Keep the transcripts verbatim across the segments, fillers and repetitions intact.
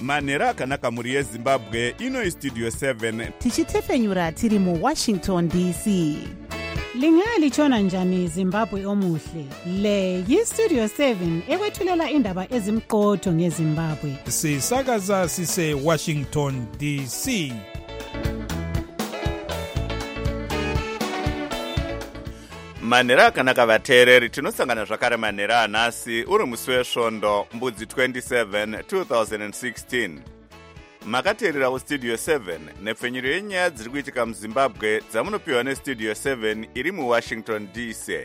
manhero akanaka mhuri yezimbabwe. Ino istudio seven tichitefenyura tiri muwashington D C. Lingalitshona njani Zimbabwe omuhle? Le yistudio seven ekwethulela indaba ezimqotho ngeZimbabwe. Sisakaza sise Washington D C. manhero akanaka vateereri, tinosangana zvakare manhero anhasi uri musi wesvondo mbudzi twenty-seven two thousand sixteen. Makateerera kustudio seven nepfenyuro yenyaya dziri kuitika muzimbabwe dzamunopiwa nestudio seven iri muwashington D C.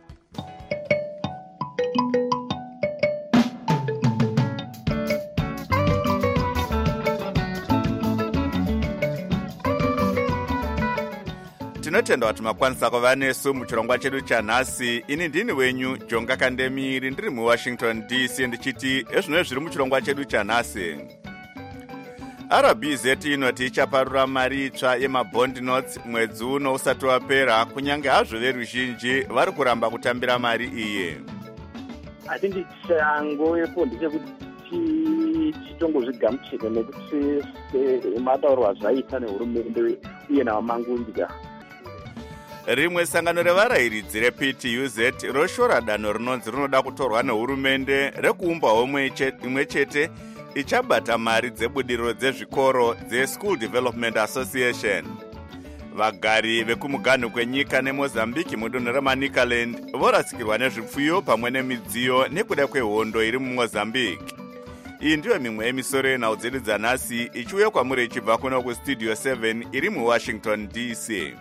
Tinotenda kuti makwanisa kuva nesu muchirongwa chedu chanhasi. Ini ndini wenyu Jonga Kandemiri ndiri muwashington D C ndichiti ezvino zviri muchirongwa chedu chanhasi. R B Z inoti ichaparura mari itsva yemabond notes mwedzi uno usati wapera, kunyange hazvo veruzhinji vari kuramba kutambira mari iyi. Atindi chango yepo ndechekuti chitongozvigamuchira nekuti matauro azvaita nehurumende uye navamangundya. Rimwe sangano revarayiridzi reP T U Z roshora danho rinonzi rinoda kutorwa nehurumende rekuumba homwe imwe chete ichabata mari dzebudiriro dzezvikoro dzeSchool Development Association. Vagari vekumuganhu kwenyika neMozambique mudunhu reManicaland vorasikirwa nezvipfuyo pamwe nemidziyo nekuda kwehondo iri muMozambique. Iyi ndiyo mimwe yemisoro yenhau dzedu dzanhasi ichiuya kwamuri ichibva kuno kustudio seven iri muWashington D C.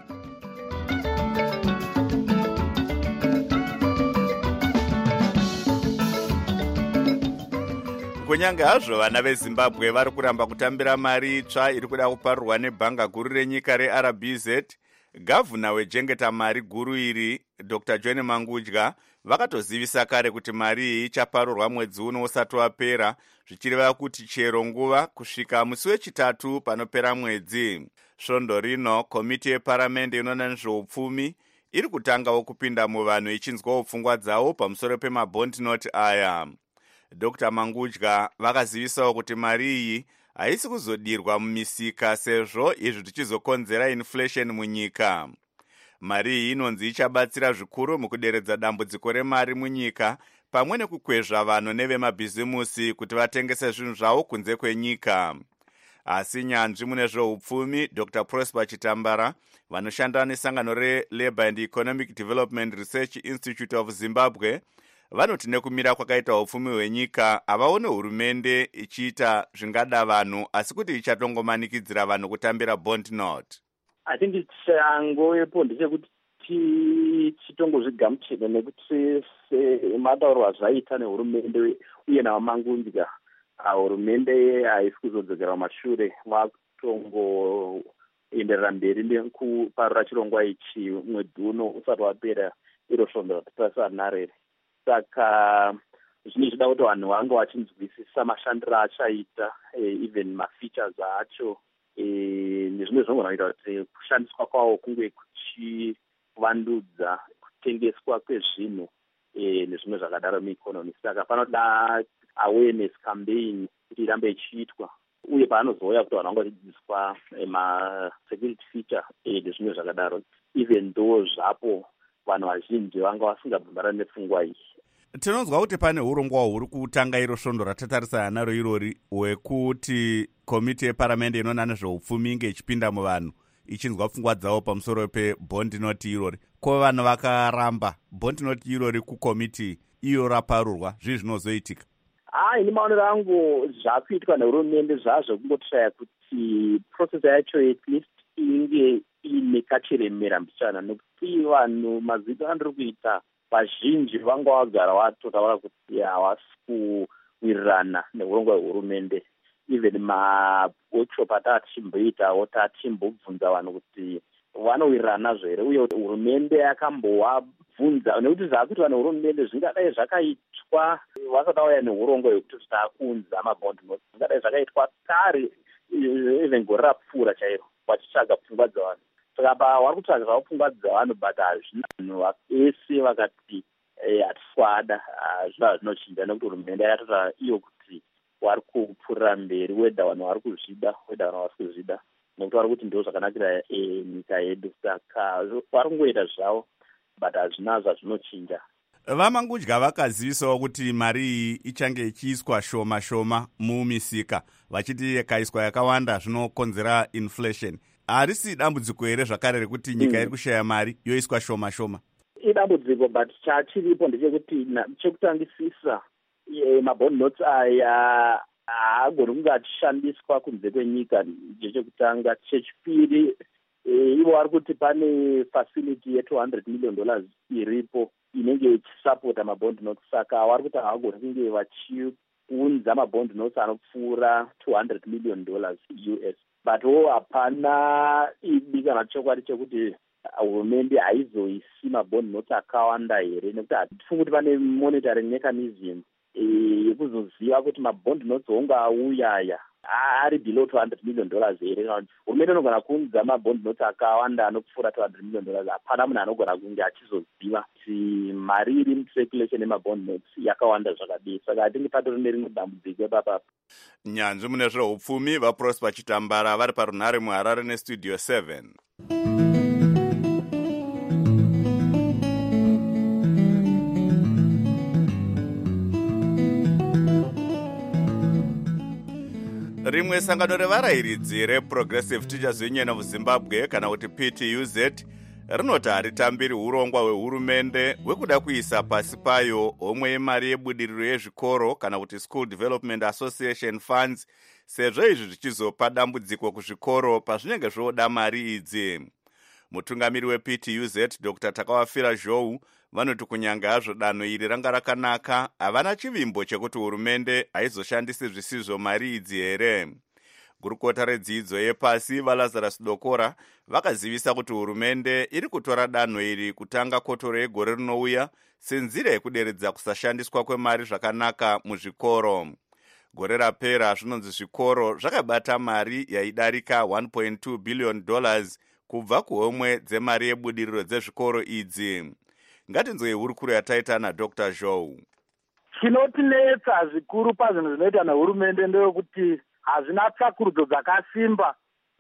Kunyange hazvo vana veZimbabwe vari kuramba kutambira mari itsva iri kuda kuparurwa nebhanga guru renyika reR B Z, gavhuna wejengeta mari guru iri Doctor John Mangudya vakatozivisa kare kuti mari iyi ichaparurwa mwedzi uno usati wapera, zvichireva kuti chero nguva kusvika musi wechitatu panopera mwedzi. Svondo rino komiti yeparamende inoona nezveupfumi iri kutangawo kupinda muvanhu ichinzwawo pfungwa dzavo pamusoro pemabond note aya. Doctor Mangudya vakazivisawo kuti mari iyi haisi kuzodirwa mumisika sezvo izvi tichizokonzera inflation munyika. Mari iyi inonzi ichabatsira zvikuru mukuderedza dambudziko remari munyika pamwe nekukwezva vanhu nevemabhizimusi kuti vatengese zvinhu zvavo kunze kwenyika. Asi nyanzvi mune zveupfumi Doctor Prosper Chitambara vanoshanda nesangano reLabour and Economic Development Research Institute of Zimbabwe vanoti nekumira kwakaita upfumi hwenyika havaone hurumende ichiita zvingada vanhu asi kuti ichatongomanikidzira vanhu kutambira bond note. Atindi chango yepo ndechekuti chitongozvigamuchira nekuti matauro azvaita nehurumende uye navamangundya. Hurumende haisi kuzodzokera kumashure, vakutongoenderera mberi nekuparura chirongwa ichi mwedzi uno usati wapera iro svondo ratisasanarere. Saka zvine zvida kuti vanhu vange vachinzwisisa mashandiro achaita, even mafeatures acho, nezvimwe zvinoita kuti kushandiswa kwawo kunge kuchivandudza kutengeswa kwezvinhu nezvimwe zvakadaro mueconomy. Saka panoda awareness campaign kuti irambe ichiitwa, uye paanozouya kuti vanhu vange vachidzidziswa ma-security feature nezvimwe zvakadaro, even though zvapo vanhu vazhinji vanga vasingabvumirani nepfungwa iyi. Tinonzwa kuti pane urongwa huri kutanga iro svondo ratatarisana naro irori hwekuti komiti yeparamende inoona nezveupfumi inge ichipinda muvanhu ichinzwa pfungwa dzavo pamusoro pebond note irori. Ko vanhu vakaramba bond note irori kukomiti iyo raparurwa, zvii zvinozoitika? Ah, ini maonero angu zvakuitwa nehurumende zvazvo kungoshaya kuti process yacho at least inge ine kachiremera mbichana, nekuti vanhu mazito andiri kuita vazhinji vanga vagara vatotaura kuti havasi kuwirirana neurongwa hwehurumende. Even maworkshop atachimboitawo tachimbobvunza vanhu kuti vanowirirana zvere, uye hurumende yakambovabvunza nekuti zvaakuitwa nehurumende zvingadai zvakaitwa vasati vauya neurongwa hwekuti taakuunza mabond notes, zvingadai zvakaitwa kare even gore rapfuura chairo vachitsvaga pfungwa dzavanhu. Saka pavari kutsvaga zvavo pfungwa dzavanhu but hazvina vanhu vese vakati hatiswada, zvina zvinochinja nekuti hurumende yakatota iyo kuti wari kupfuurira mberi, wedha vanhu vari kuzvida wedha vanhu vari kuzvida nokuti vari kuti ndo zvakanakira nyika yedu. Saka vari kungoita zvavo but hazvina zvazvinochinja. Vamangudya vakazivisawo kuti mari iyi ichange ichiiswa shoma shoma mumisika, vachiti ikaiswa yakawanda zvinokonzera inflation. Harisi dambudziko here zvakare rekuti nyika iri kushaya mari yoiswa shoma shoma? Idambudziko, but chachiripo ndechekuti chekutangisisa mabond notes aya haagoni kunge achishandiswa kunze kwenyika ndechekutanga. Chechipiri, ivo vari kuti pane facility ye two hundred million dollars iripo inenge ichisapota mabond notes. Saka vari kuti havagoni kunge vachiunza mabond notes anopfuura two hundred million dollars U S. But wo hapana idika chokwadi chekuti hurumende haizoisi mabond notes akawanda here, nekuti hatifungi kuti pane monitoring mechanism yekuzoziva kuti mabond notes onge auyaya ari below two hundred million dollars here. Hurumende inogona kuunza mabond notes akawanda anopfuura two hundred million dollars. Hapana munhu anogona kunge achizoziva kuti mari iri mucirculation yemabond notes yakawanda zvakadii. Saka hatingi patori nerimwe dambudziko epapapa. Nyanzvi mune zveupfumi vaProsper Chitambara vari parunhare muHarare nestudio seven. Rimwe sangano revarayiridzi reProgressive Teachers Union of Zimbabwe kana kuti P T U Z rinoti haritambiri urongwa hwehurumende hwekuda kuisa pasi payo homwe yemari yebudiriro yezvikoro kana kuti School Development Association Funds, sezvo izvi zvichizopa dambudziko kuzvikoro pazvinenge zvoda mari idzi. Mutungamiri weP T U Z Doctor Takawafira Zhou vanoti kunyange hazvo danho iri ranga rakanaka, havana chivimbo chekuti hurumende haizoshandisi zvisizvo mari idzi here. Gurukota redzidzo yepasi vaLazarus Dokora vakazivisa kuti hurumende iri kutora danho iri kutanga kotoro yegore rinouya senzira yekuderedza kusashandiswa kwemari zvakanaka muzvikoro. Gore rapera zvinonzi zvikoro zvakabata mari yaidarika one point two billion dollars kubva kuhomwe dzemari yebudiriro dzezvikoro idzi. Ngatinzwe hurukuru yataita naDoctor Zhou. Chinotinetsa zvikuru pazvinhu zvinoita nehurumende ndeyekuti hazvina tsvakurudzo dzakasimba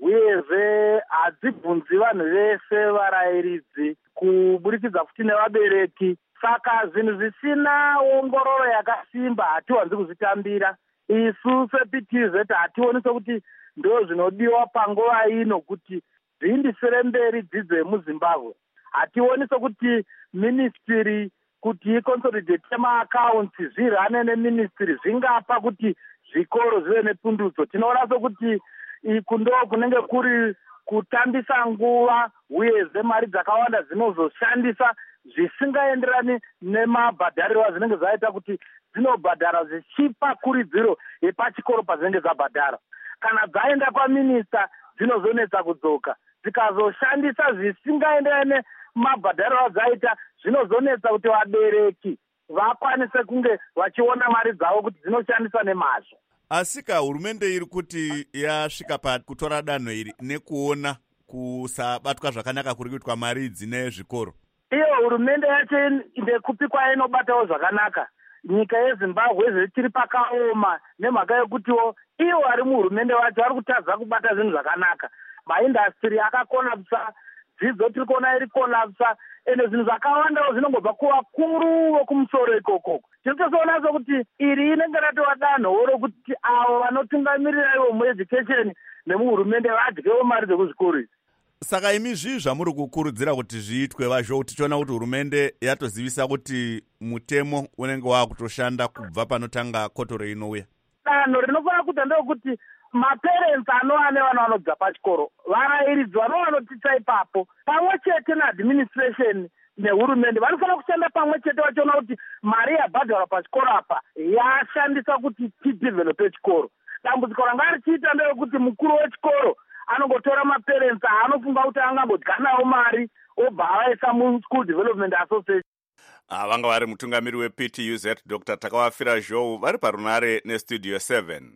uyezve hadzibvunzi vanhu vese varayiridzi kuburikidza futi nevabereki. Saka zvinhu zvisina ongororo yakasimba hatiwanzi kuzvitambira. Isu seP T U Z hationi sokuti ndo zvinodiwa panguva ino kuti zviindisire mberi dzidzo yemuZimbabwe. Hationi sokuti ministry kuti iconsolidate maaccounts zvirane neministry zvingapa kuti zvikoro zvive nepundutso. Tinoona sokuti iku ndo kunenge kuri kutambisa nguva uyezve mari dzakawanda dzinozoshandisa zvisingaenderani nemabhadhariro azvinenge zvaita kuti dzinobhadhara zvichipa kuridziro yepachikoro pazvinenge zvabhadhara. Kana dzaenda kwaminista dzinozonetsa kudzoka. Dzikazoshandisa zvisingaenderani mabhadhariro adzaita zvinozonetsa kuti vabereki vakwanise kunge vachiona mari dzavo kuti dzinoshandisa nemazvo. Asika hurumende iri kuti yasvika pakutora danho iri nekuona kusabatwa zvakanaka kuri kuitwa mari dzine zvikoro. Iyo hurumende yacho ndekupi kwainobatawo zvakanaka. Nyika yeZimbabwe zvichiri pakaoma nemhaka yekutiwo iwo vari muhurumende wacho vari kutadza kubata zvinhu zvakanaka. Maindastry akakonapsa, dzidzo tiri kuona iri konapsa, ende zvinhu zvakawandawo zvinongobva kuvakuru vekumusoro ikoko. Tinotozoona sokuti iri inenge ratova danho rokuti avo vanotungamirira ivo mueducation nemuhurumende vadyewo mari dzekuzvikoro idzi. Saka imi zvii zvamuri kukurudzira kuti zviitwe vazvo, tichiona kuti hurumende yatozivisa kuti mutemo unenge waakutoshanda kubva panotanga kotoro inouya? Danho rinofanira kuita ndeyekuti maparents anova nevana vanobva pachikoro, varayiridzi vanova vanotitsa ipapo, pamwe chete neadministration nehurumende vanofanira kushanda pamwe chete vachiona kuti mari yabhadharwa pachikoro apa yashandisa kuti tidevelope chikoro. Dambudziko ranga richiita ndeyekuti mukuru wechikoro anongotora maparents anofunga kuti angangodya nawo mari obva avaisa muSchool Development Association. Vanga vari mutungamiri weP T U Z Doctor Takawafira Zhou vari parunhare nestudio seven.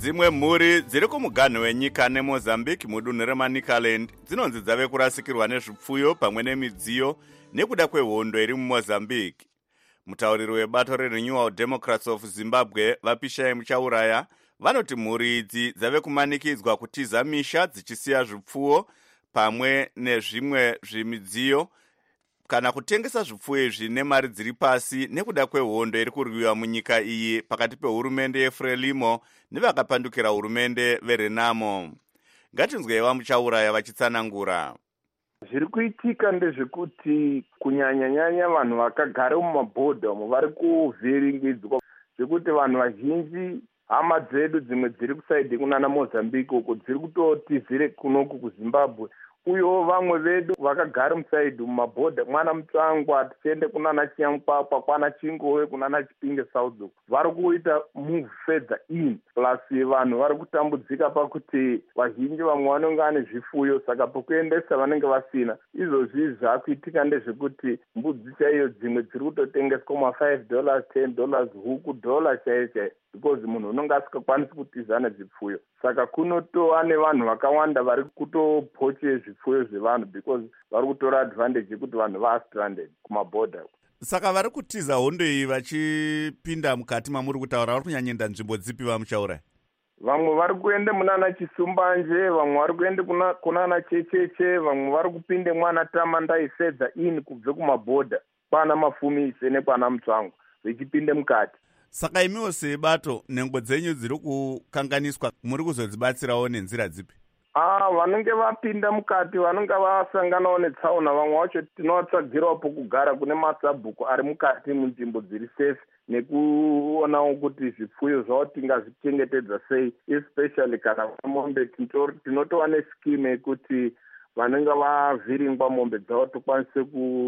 dzimwe mhuri dziri kumuganhu wenyika nemozambique mudunhu remanicaland dzinonzi dzave kurasikirwa nezvipfuyo pamwe nemidziyo nekuda kwehondo iri mumozambique. Mutauriri webato rerenewal democrats of zimbabwe vapishai muchauraya vanoti mhuri idzi dzave kumanikidzwa kutiza misha dzichisiya zvipfuwo pamwe nezvimwe zvimidziyo kana kutengesa zvipfuwo izvi nemari dziri pasi nekuda kwehondo iri kurwiwa munyika iyi pakati pehurumende yeFrelimo nevakapandukira hurumende veRenamo. Ngatinzweiva muchauraya vachitsanangura. Zviri kuitika ndezvekuti kunyanya-nyanya vanhu vakagara mumabhodha umo vari kuvhiringidzwa zvekuti vanhu vazhinji hama dzedu dzimwe dziri kusaidhi kunana Mozambique uko dziri kutotizire kunoku kuZimbabwe uyewo vamwe vedu vakagara musaidhi mumabhodha mwana Mutsangwa tichiende kunana Chinyamkwakwa kwana Chingove kunana Chipinge South uko vari kuita move further in plus vanhu vari kutambudzika pakuti vazhinji vamwe vanenge vane zvifuyo saka pokuendesa vanenge vasina. Izvozvi zvakuitika ndezvekuti mbudzi chaiyo dzimwe dziri kutotengeswa ma five dollars ten dollars huku dollar chaiyo chaiyo because munhu unenge asingakwanisi kutizana zvipfuyo. Saka kunotova nevanhu vakawanda vari kutopoche zvipfuyo zvevanhu because vari kutora advantage yekuti vanhu va stranded kumabhodha. Saka vari kutiza hondo iyi vachipinda mukati mamuri kutaura vari kunyanyenda nzvimbo dzipi vamuchaura? Vamwe vari kuende munana Chisumbanje, vamwe vari kuende kuna kunana Checheche, vamwe vari kupinde mwana Tamandai Sedza in kubve kumabhodha kwana Mafumise nekwana Mutsvango vechipinde mukati. Saka imiwo sebato nhengo dzenyu dziri kukanganiswa muri kuzodzibatsirawo nenzira dzipi? Ah, vanenge vapinda mukati vanenge vasanganawo netsaona vamwe vacho tinovatsvagirawo pokugara kune masabhuku ari mukati munzvimbo dziri safe nekuonawo kuti zvipfuyo zvavo tingazvichengetedza sei especially kana mombe tinotova nescheme yekuti vanenge vavhiringwa mombe dzavo tokwanise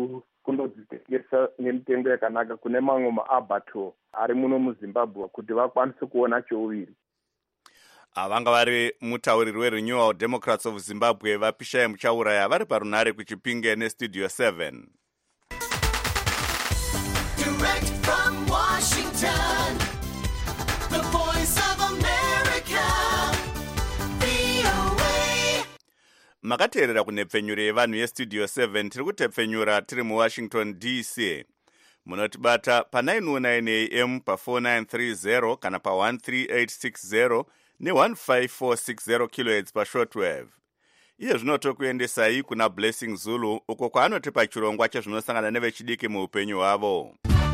kundodzitengesa nemitengo yakanaka kune mamwe maabato ari muno muZimbabwe kuti vakwanise kuona chouviri. Vanga vari mutauriri weRenewal Democrats of Zimbabwe vapishai muchauraya vari parunare kuChipinge nestudio seven. Direct from Washington, the voice of America, V O A. Makateerera kunhepfenyuro yevanhu yestudio seven tiri kutepfenyura tiri muWashington D C. Munotibata pa nine oh nine A M pa four nine three zero kana pa one three eight six zero ne one five four six zero kilohertz pa shortwave. Iye zvinotokuendesai kuna Blessing Zulu uko kwaanotipa chirongwa chezvinosangana nevechidiki muupenyu hwavo.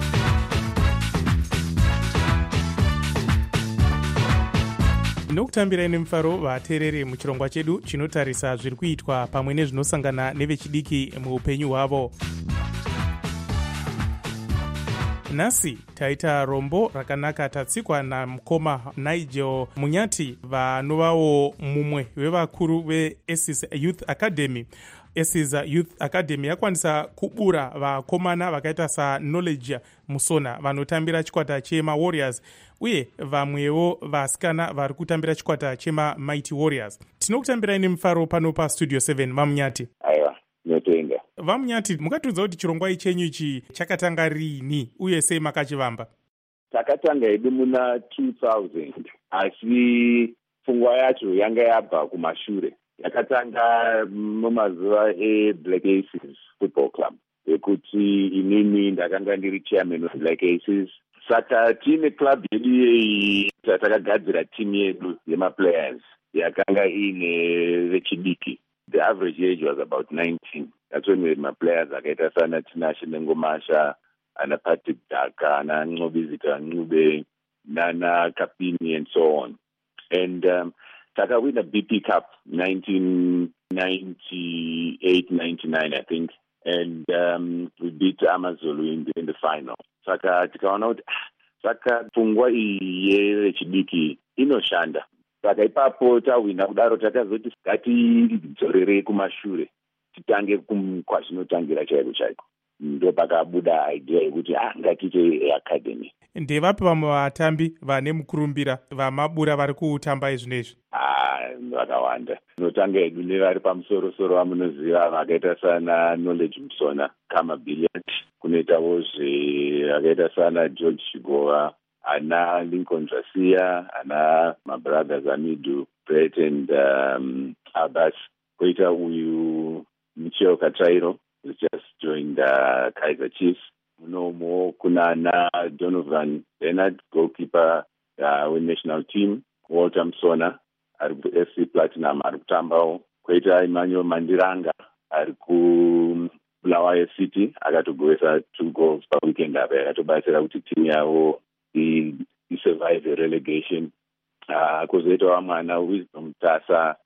Nokutambira ine mufaro vateereri muchirongwa chedu chinotarisa zviri kuitwa pamwe nezvinosangana nevechidiki muupenyu hwavo. Nhasi taita rombo rakanaka tatsikwa namukoma Nigel Munyati vanovawo mumwe wevakuru veESIS Youth Academy. ESIS Youth Academy yakwanisa kubura vakomana vakaita saKnowledge Musona vanotambira chikwata chema Warriors uye vamwewo vasikana vari kutambira chikwata chema Mighty Warriors. Tinokutambira ine mufaro pano pa Studio seven Vamunyati. Aiwa, nyotenga. Vamunyati, mukatudza kuti chirongwa ichenyu ichi chakatanga rini uye sei makachivamba? Takatanga hedu muna two thousand asi pfungwa yacho yanga yabva kumashure. Yakatanga mumazuva eBlack Aces Football Club yekuti inini ndakanga ndiri chairman of Black Aces. Saka tine club yedu yeyi takagadzira team yedu yemaplayers yakanga ine vechidiki. The average age was about nineteen. That's when we had my players akaita sana Tinashe Nengomasha, ana Patrick Daka, ana Ncobizita Ncube, Nana Kapini and so on. And um, Taka win a B P Cup nineteen ninety-eight ninety-nine I think. And um, we beat Amazulu in the, in the final. Saka tikaona kuti saka pfungwa iyi yechidiki inoshanda. Saka ipapo tawina kudaro takazoti ngatidzorere kumashure titange kwazvinotangira chaiko chaiko. Ndo pakabuda idea yekuti ah ngatiite academy. Ndevapi vamwe vatambi vane mukurumbira vamabura vari kutamba izvinezvi? Ah, vakawanda. Tinotanga hedu nevari pamusoro soro vamunoziva vakaita sana Knowledge Musona, Kama Billiard, kunoitawozve vakaita sana George Chigova, ana Lincoln Garcia, ana mabrothers Amidu Brett and um, Abbas. Koita uyu Michel Katrairo, who just joined uh, Kaizer Chiefs. Munomo kuna ana Donovan Leonard, goalkeeper uh, with national team. Walter Msona ari ku F C Platinum ari kutambawo. Koita Emmanuel Mandiranga ari ku Bulawayo City akatogowesa two goals per weekend apa akatobatsira kuti timu yavo i survive relegation. Uh, kozoitawo mwana Wisdom Tasa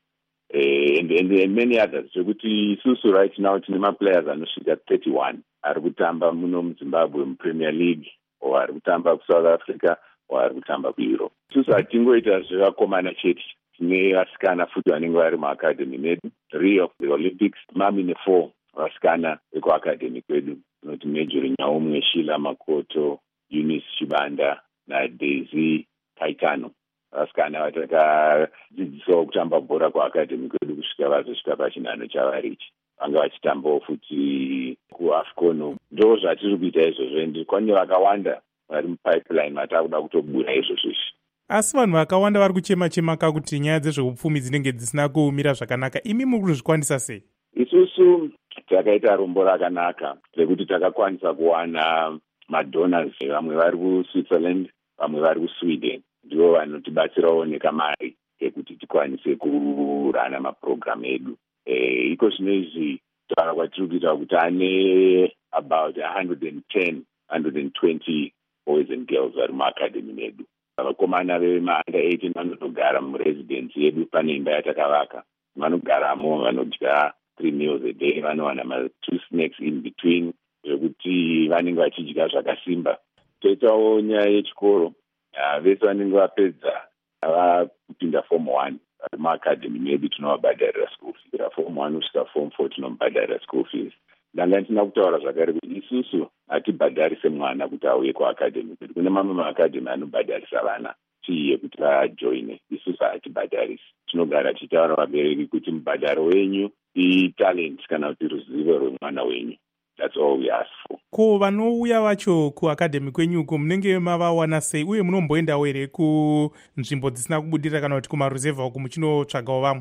uh, and, and, and many others. Zvekuti isusu right now tine maplayers anosvika thirty-one ari kutamba muno muZimbabwe muPremier League or ari kutamba kuSouth Africa or ari kutamba kuEurope. Isusu hatingoita zvevakomana chete, tine vasikana futi vanenge vari muacademy medu. Rio the Olympics mamine four vasikana vekuacademy kwedu, tinoti Major Nyaumwe, Sheila Makoto, Eunice Chibanda naDaisy Kaitano. Vasikana vatakadzidzisawo kutamba bhora kuacademy kwedu kusvika vazosvika pachinhano chavarichi. Vanga vachitambawo futi kuAFCON. Ndo zvatiri kuita izvozvo, ende kwane vakawanda vari mupipeline vatakuda kutobura izvozvo. Asi vanhu vakawanda vari kuchema-chema kakuti nyaya dzezveupfumi dzinenge dzisina kumira zvakanaka. Imi muri kuzvikwanisa sei? Isusu takaita rombo rakanaka rekuti takakwanisa kuwana madonors. Vamwe vari kuSwitzerland, vamwe vari kuSweden. Ndivo vanotibatsirawo nekamari ekuti tikwanise kurana maprogram edu. Eh, iko zvino izvi taura kwatiri kuita kuti ane about one hundred ten, one hundred twenty boys and girls vari muacademy medu. Vakomana vema-under eighteen vanotogara muresidence yedu, pane imba yatakavaka. Vanogaramo, vanodya three meals a day, vanowana ma two snacks in between, zvekuti vanenge vachidya zvakasimba. Toitawo nyaya yechikoro, uh, vese vanenge vapedza vakupinda form one vari muacademy medu tinovabhadharira school fees. Form one kusvika form four tinomubhadharira school fees. Ndanga ndina kutaura zvakare kuti isusu hatibhadharise mwana kuti auye kuacademy kwedu. Kune mamwe maacademy anobhadharisa vana tiye kuti vajoine, isusu hatibhadharisi. Tinogara tichitaura vabereki kuti mubhadharo wenyu italent kana kuti ruzivo rwemwana wenyu. That's all we ask for. Ko vanouya vacho kuacademy kwenyuko munenge mavawana sei, uye munomboendawo here kunzvimbo dzisina kubudirira kana kuti kumaruzevha uko muchinotsvagawo vamwe?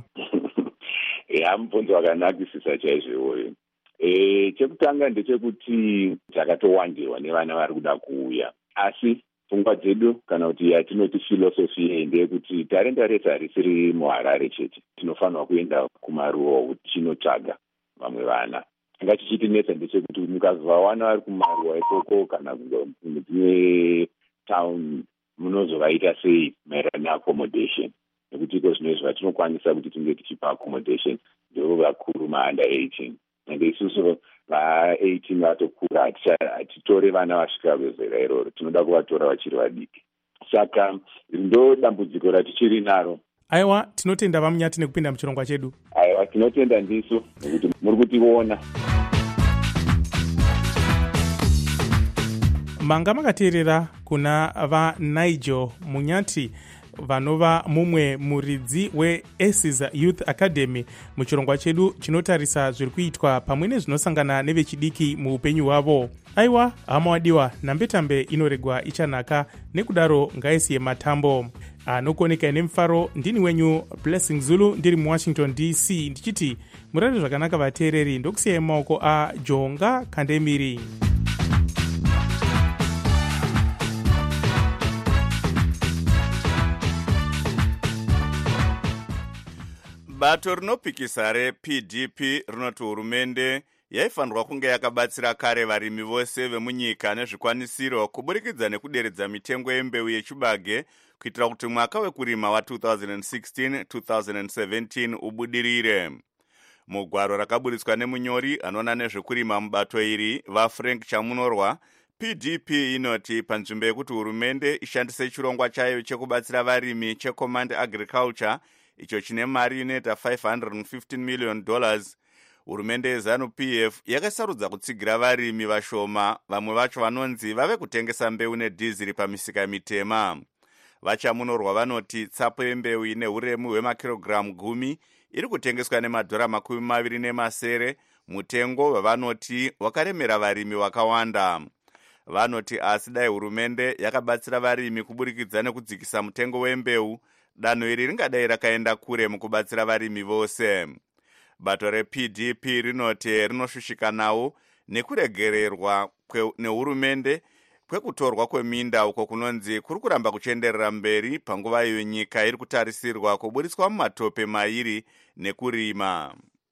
Ya, mubvunzo wakanakisisa chaizvowo. Eh, chekutanga ndechekuti takatowandirwa nevana vari kuda kuuya, asi pfungwa dzedu kana kuti yatinoti philosophy ndeyekuti tarenda rese harisiri muHarare chete, tinofanirwa kuenda kumaruwa tichinotsvaga vamwe vana. Ngachichitinetsa ndechekuti mukazovawana vari kumaruwa ikoko kana dzimwe town munozovaita sei maererano neaccommodation, nekuti iko zvino izvi vatinokwanisa kuti tinge tichipa accommodation ndivo vakuru ma-under eighteen. Ende isusu va-eighteen vatokura, hatitore vana vasvika vezera iroro, tinoda kuvatora vachiri vadiki. Saka ndo dambudziko ratichiri naro. Aiwa, tinotenda vamunyati nekupinda muchirongwa chedu. Aiwa, tinotenda ndisu nekuti muri kutiona. Manga makateerera kuna vaNigel Munyati vanova mumwe muridzi weAces Youth Academy muchirongwa chedu chinotarisa zviri kuitwa pamwe nezvinosangana nevechidiki muupenyu hwavo. Aiwa, hama wadiwa, nambetambe inoregwa ichanaka, nekudaro ngaisiye matambo. Anokoneka nemufaro, ndini wenyu Blessing Zulu, ndiri muWashington D C, ndichiti murare zvakanaka vateereri, ndokusiyai mumaoko aJonga Kandemiri. Bato rinopikisa reP D P rinoti hurumende yaifanirwa kunge yakabatsira kare varimi vose vemunyika nezvikwanisiro kuburikidza nekuderedza mitengo yembeu yechibage kuitira kuti mwaka wekurima wa two thousand sixteen two thousand seventeen ubudirire. Mugwaro rakaburitswa nemunyori anoona nezvekurima mubato iri vaFrank Chamunorwa, P D P inoti panzvimbo yekuti hurumende ishandise chirongwa chayo chekubatsira varimi cheCommand Agriculture icho chine mari inoita five hundred fifteen million dollars, hurumende yeZanu P F yakasarudza kutsigira varimi vashoma, vamwe vacho vanonzi vave kutengesa mbeu nedhiziri pamisika mitema. Vachamunorwa vanoti tsapo yembeu ine uremu hwemakirogiramu gumi iri kutengeswa nemadhora makumi maviri nemasere, mutengo wavanoti wakaremera varimi wakawanda. vanoti asi dai hurumende yakabatsira varimi kuburikidza nekudzikisa mutengo wembeu, danho iri ringadai rakaenda kure mukubatsira varimi vose. Bato reP D P rinoti rinoshushikanawo nekuregererwa nehurumende kwekutorwa kweminda uko kunonzi kuri kuramba kuchenderera mberi panguva iyo nyika iri kutarisirwa kuburiswa mumatope mairi nekurima.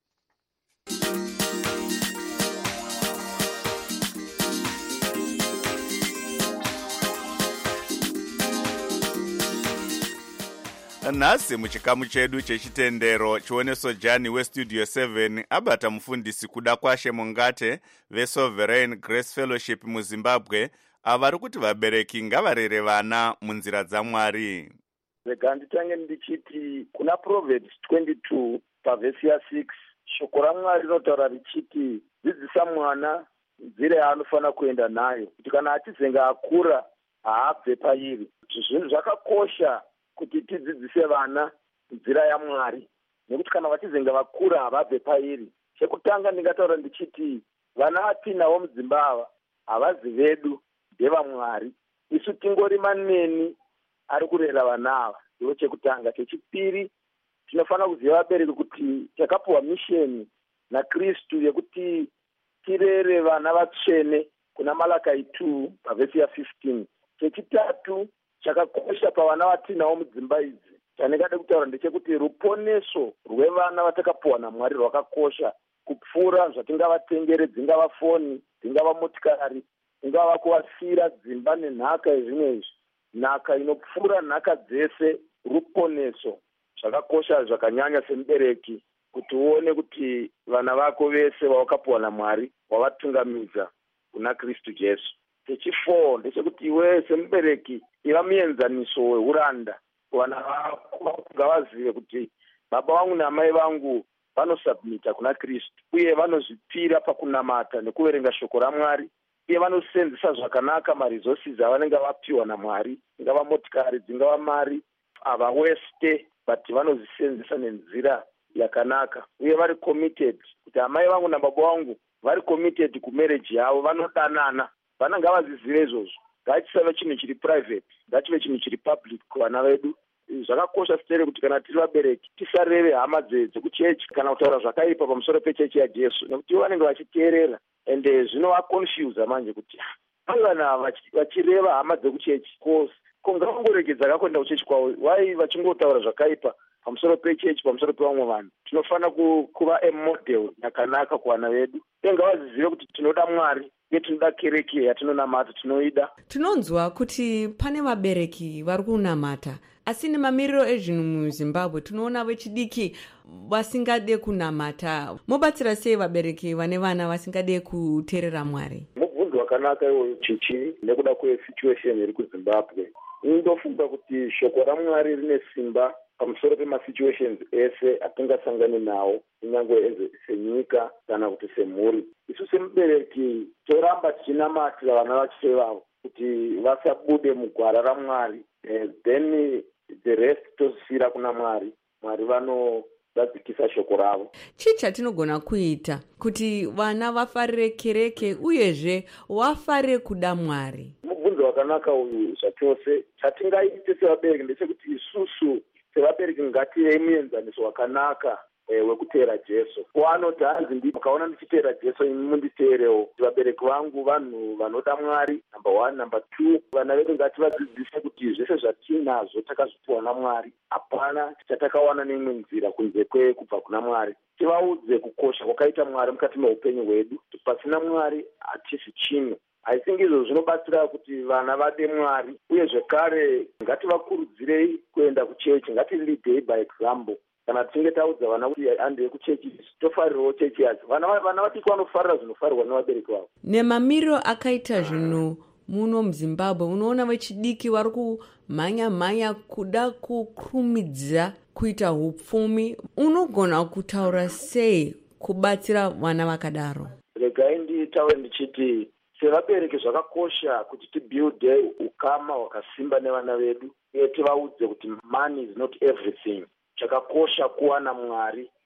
Nhasi muchikamu chedu chechitendero chioneso Jani westudio seven abata mufundisi kuda kwashe Mungate veSovereign Grace Fellowship muZimbabwe avari kuti vabereki ngavarere vana munzira dzaMwari. Rega nditange ndichiti kuna Proverbs twenty-two pavhesi ya six shoko raMwari rinotaura richiti dzidzisa mwana nzira yaanofanira kuenda nayo kuti kana achizenga akura haabve pairi. Zvinhu zvakakosha kuti tidzidzise vana nzira yaMwari nekuti kana vachizenga vakura havabve pairi. Chekutanga ndingataura ndichiti vana vatinawo mudzimba havazi vedu ndevamwari, isu tingori maneni ari kurera vana ava. Ndiwo chekutanga. Chechipiri, tinofanira kuziva vabereki kuti takapuwa misheni naKristu yekuti tirere vana vatsvene kuna Malakai two pavhesi ya fifteen. Chechitatu, chakakosha pavana vatinawo mudzimba idzi chandingada kutaura ndechekuti ruponeso rwevana vatakapuwa naMwari rwakakosha kupfuura zvatingavatengere, dzingava foni, dzingava motikari, dzingava kuvasira dzimba nenhaka yezvimwe izvi. Nhaka inopfuura nhaka dzese ruponeso. Zvakakosha zvakanyanya semubereki kuti uone kuti vana vako vese vawakapuwa naMwari wavatungamidza kuna Kristu Jesu. Chechifour ndechekuti iwe semubereki iva muenzaniso weuranda kuvana vako, ngavazive kuti baba vangu namai vangu vanosubmita kuna Kristu uye vanozvipira pakunamata nekuverenga shoko raMwari uye vanosenzesa zvakanaka maresources avanenge vapiwa naMwari, dzingava motikari, dzingava mari, havaweste but vanozvisenzesa nenzira yakanaka uye vari committed kuti amai vangu nababa vangu vari committed kumarriage yavo, vanodanana. Vana ngavazizive izvozvo. Ngatisave chinhu chiri private, ngachive chinhu chiri public kuvana vedu. Zvakakosha sitere kuti kana tiri vabereki tisareve hama dzekuchechi kana kutaura zvakaipa pamusoro pechechi yaJesu nekuti ivo vanenge vachiteerera ende zvinovaconfuse manje kuti vana vachireva hama dzekuchechi ko ngavangoregedza kakuenda kuchechi kwavo, wai vachingotaura zvakaipa pamusoro pechechi pamusoro pevamwe vanhu. Tinofanira kuva amodel yakanaka kuvana vedu uye ngavazizive kuti tinoda Mwari uye tinoda kereke yatinonamata, tinoida. Tinonzwa kuti pane vabereki vari kunamata asi nemamiriro ezvinhu muZimbabwe tinoona vechidiki vasingade kunamata. Mobatsira sei vabereki vane vana vasingade kuteerera Mwari? Mubvunzo wakanaka iwoyo chichi nekuda kwesituation iri kuZimbabwe. Ndofunga kuti shoko raMwari rine simba pamusoro pemasituations ese atingasangane nawo kunyange senyika kana kuti semhuri. Isu semubereki toramba tichinamatira vana vacho vavo kuti vasabude mugwara raMwari, then the rest tozisira kuna Mwari. Mwari vanodadzikisa shoko ravo. Chii chatinogona kuita kuti vana vafarire kereke uyezve vafarire kuda Mwari? Mubvunzo wakanaka uyu zvachose. Chatingaite sevabereki ndechekuti isusu sevabereki ngative muenzaniso wakanaka wekuteera Jesu. Wanoti hanzi ndi makaona ndichiteera Jesu munditeerewo. Vabereki vangu vanhu vanoda Mwari, number one. Number two, vana vedu ngativadzidzise kuti zvese zvatinazvo takazvipiwa naMwari hapana chatakawana neimwe nzira kunze kwekubva kuna Mwari. Tivaudze kukosha kwakaita Mwari mukati meupenyu hwedu. Pasina Mwari hatisi chinhu. I think izvo zvinobatsira kuti vana vade Mwari uye zvekare ngativakurudzirei kuenda kuchechi, ngatileadei by example. Kana tinge taudza vana kuti andei kuchechi tofarirawo chechi yacho, vana vana vadiki vanofarira zvinofarirwa nevabereki vavo. Nemamiriro akaita zvinhu muno muZimbabwe unoona vechidiki vari kumhanya mhanya kuda kukurumidza kuita upfumi. Unogona kutaura sei kubatsira vana vakadaro? Regai nditaure ndichiti sevabereki zvakakosha kuti tibuilde ukama hwakasimba nevana vedu uye tivaudze kuti money is not everything. Chakakosha kuwana Mwari.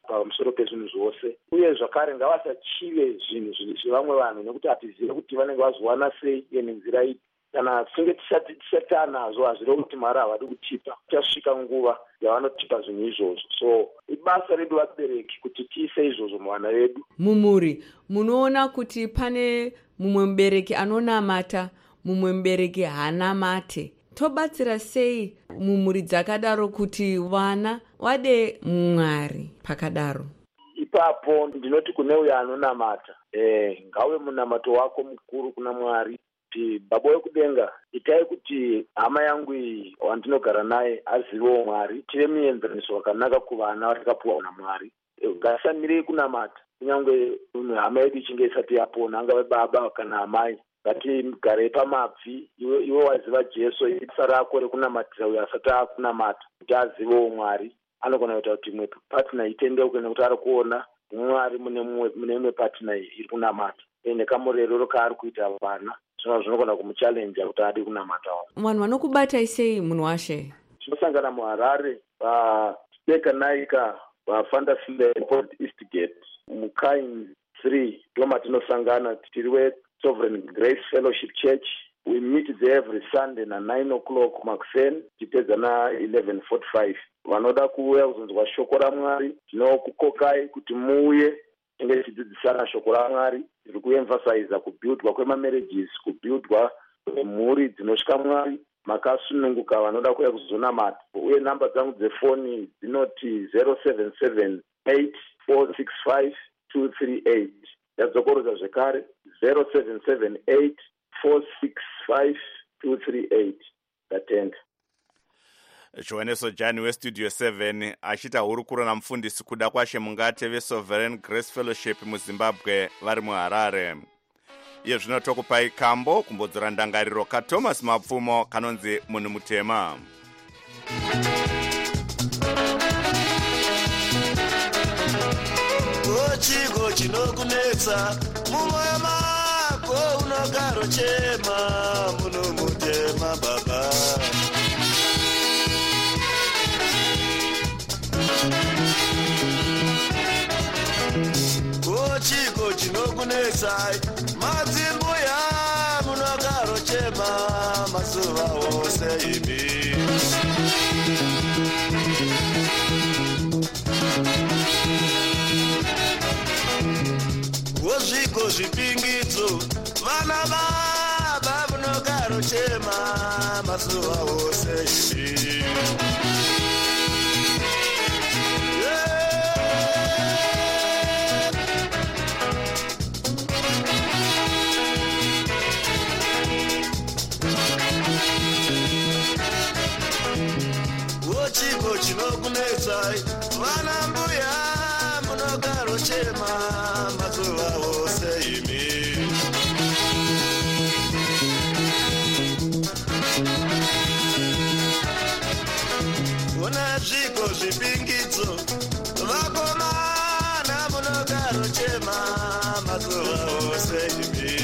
pamusoro pezvinhu zvose, uye zvakare ngavasachive zvinhu zvevamwe vanhu nekuti hatizive kuti vanenge vazowana sei uye nenzira ipi. Kana tisinge tisati tisati anazvo hazvire kuti mari havadi kutipa, tichasvika nguva yavanotipa zvinhu izvozvo. So ibasa redu vabereki kuti tiise izvozvo muvana vedu. Mumuri, munoona kuti pane mumwe mubereki anonamata, mumwe mubereki haanamate. Tobatsira sei mumuri dzakadaro kuti vana vade Mwari pakadaro? Ipapo ndinoti kune uyo anonamata, eh, ngave munamato wako mukuru kuna Mwari. Kuti Baba wekudenga, itai kuti hama yangu iyi wandinogara naye azivewo Mwari, tive muenzaniso wakanaka kuvana vatakapuwa naMwari. Ngatisamirei kunamata kunyange hama yedu ichinge isati yapona, angave baba kana amai. Ngatigare pamabvi, iwe iwe waziva Jesu, ibasa rako rekunamatira uyo asati akunamata kuti azivewo Mwari. Anogona kuita kuti imwe patina itendeuke nekuti ari kuona Mwari mune mune imwe patina iri kunamata. Ene kamurerero kaari kuita vana zvino zvinogona kumuchalenja kuti adi kunamata. Vanhu vanokubatai sei munhu washe? Tinosangana muHarare paSpeka paFantasile Port Eastgate muKain three ndoma tinosangana tiri we Sovereign Grace Fellowship Church. We meet there every Sunday na nine o'clock Maxen tipedza na eleven forty-five. Vanoda kuuya kuzonzwa shoko raMwari tinokukokai kuti muuye tinge tichidzidzisana shoko raMwari. Tiri kuemphasize kubuildwa kwemamarriages, kubuildwa kwemhuri dzinosvika Mwari, makasununguka vanoda kuuya kuzonamata. Uye namba dzangu dzefoni dzinoti zero seven seven eight four six five two three eight. Yadzokorodza zvekare zero seven seven eight four six five two three eight. Ndatenga. Johaneso Jani westudio seven achita hurukuro namufundisi kuda kwashe mungate veSovereign Grace Fellowship muZimbabwe vari muHarare. Iye zvino tokupai kambo kumbodzora ndangariro kaThomas Mapfumo kanonzi munhu mutema. Chiko chinokunetsa mumwoyo mako unogaro chema muno mutema baba. Chiko chinokunetsa madzimbuya munogaro chema masuva ose imi. Wozviko zvipingidzo vana baba munogaro chema masuva ose imi. Chiko chinokunetsai vana mbuya munogaro chema mazuva ose imi. Una zviko zvipingidzo vakomana munogaro chema mazuva ose imi.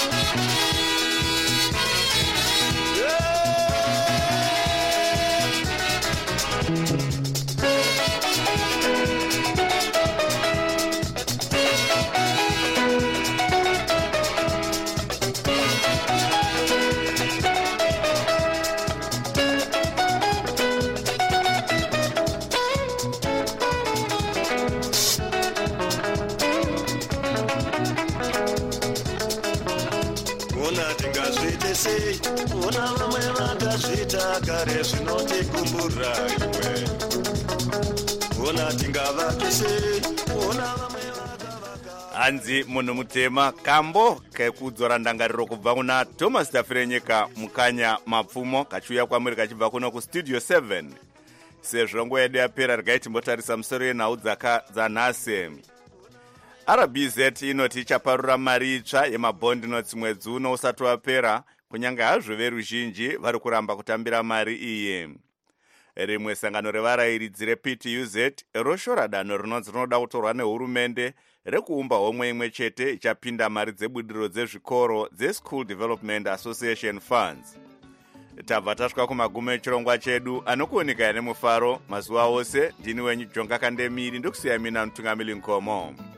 Una vamwe vakazvita kare zvinotikumbura iwe. Una tingavake sei, una vamwe vakavaka. Hanzi munhu mutema kambo kekudzora ndangariro kubva kuna Thomas Tafirenyika mukanya Mapfumo kachiuya kwamuri kachibva kuno kustudio seven. Sezvo nguva yedu yapera regai timbotarisa musoro yenhau dzanhasi. R B Z inoti ichaparura mari itsva yemabond notes mwedzi uno usati wapera, kunyange hazvo veruzhinji vari kuramba kutambira mari iyi. Rimwe sangano revarayiridzi reP T U Z roshora danho rinonzi rinoda kutorwa nehurumende rekuumba homwe imwe chete ichapinda mari dzebudiriro dzezvikoro dzeSchool Development Association Funds. tabva tasvika kumagumo echirongwa chedu anokuoneka nemufaro mazuva ose. Ndini wenyu Jonga Kandemiri, ndokusiya mina mutungamiri Nkomo.